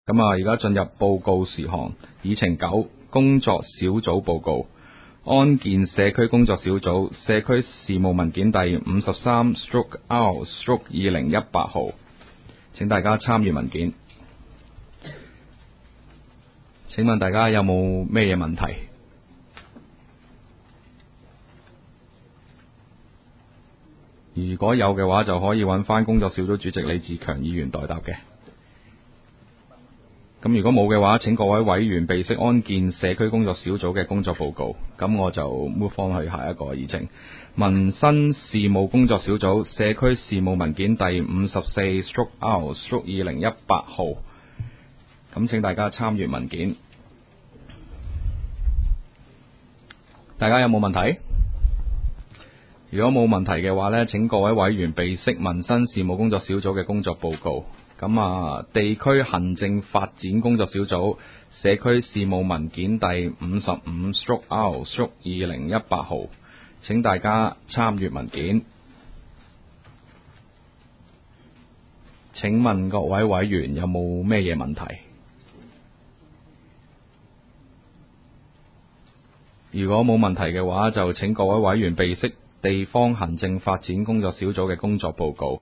咁而家進入報告時項，議程9工作小組報告，安健社區工作小組社區事務文件第53/R/2018 號，請大家參閱文件。請問大家有冇咩嘢問題？如果有嘅話，就可以揾返工作小組主席李志強議員代答嘅。咁如果冇嘅話，請各位委員備悉安健社區工作小組嘅工作報告。咁我就 move on 去下一個議程。民生事務工作小組社區事務文件第54/R/2018 號。咁請大家參閱文件。大家有冇問題？如果冇問題嘅話呢，請各位委員備悉民生事務工作小組嘅工作報告。地區行政發展工作小組社區事務文件第55/R/2018 號，請大家參閱文件。請問各位委員有冇咩嘢問題？如果冇問題嘅話，就請各位委員備悉地方行政發展工作小組嘅工作報告。